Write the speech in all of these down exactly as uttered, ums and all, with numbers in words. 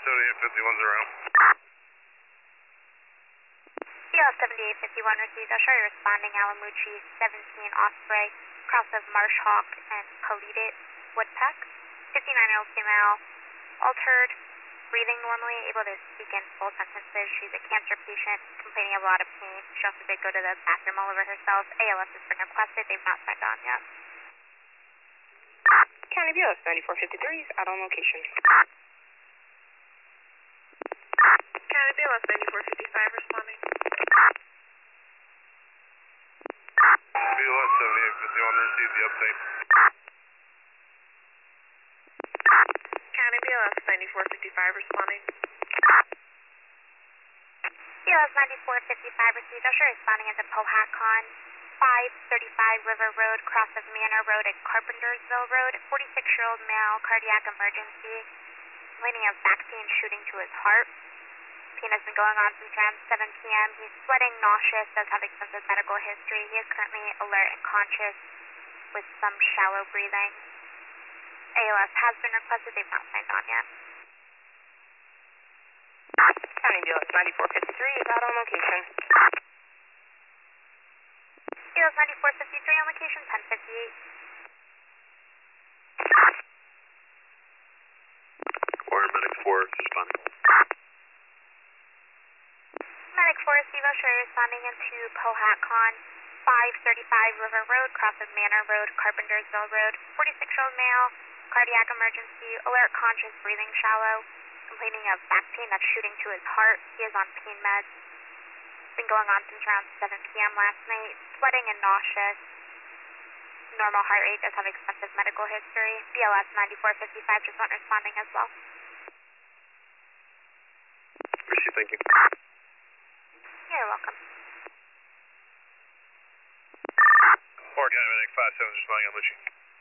seventy-eight fifty-one zero. B L S seventy-eight fifty-one received. I'll show you responding Alamuchi seventeen Osprey, cross of Marsh Hawk and Polite Woodpeck. fifty-nine-year-old female, altered, breathing normally, able to speak in full sentences. She's a cancer patient, complaining of a lot of pain. She also did go to the bathroom all over herself. A L S has been requested. They've not signed on yet. County B L S ninety-four fifty-three is out on location. County B L S ninety-four fifty-five responding. B L S seventy-eight fifty-one received the update. County B L S ninety-four fifty-five responding. B L S ninety-four fifty-five received. I'll show you responding into Powhatan, five thirty-five River Road, cross of Manor Road and Carpentersville Road. forty-six-year-old male, cardiac emergency, complaining of back pain shooting to his heart. Pain has been going on since around seven p m He's sweating, nauseous, does have extensive medical history. He is currently alert and conscious with some shallow breathing. A L S has been requested. They've not signed on yet. County B L S ninety-four fifty-three is out on location. B L S ninety-four fifty-three on location, ten fifty-eight. Warrior Medic four responding. Medic four receive, I'll show you responding into Powhatan, five thirty-five River Road, cross of Manor Road, Carpentersville Road. forty-six-year-old male, cardiac emergency, alert, conscious, breathing shallow, complaining of back pain that's shooting to his heart. He is on pain meds. Been going on since around seven p m last night. Sweating and nauseous. Normal heart rate, does have extensive medical history. B L S ninety-four fifty-five just not responding as well. Appreciate, thank you. You're welcome. Oregon Medic five seven responding Alamuchi.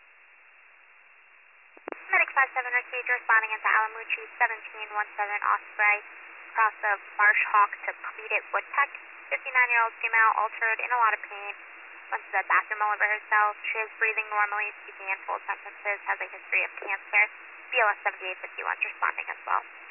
Medic five seven received, responding into Alamuchi seventeen seventeen Osprey, cross of Marsh Hawk to Polite Woodpeck. fifty-nine-year-old female, altered, in a lot of pain, went to the bathroom all over herself. She is breathing normally, speaking in full sentences, has a history of cancer. B L S seventy-eight fifty-one responding as well.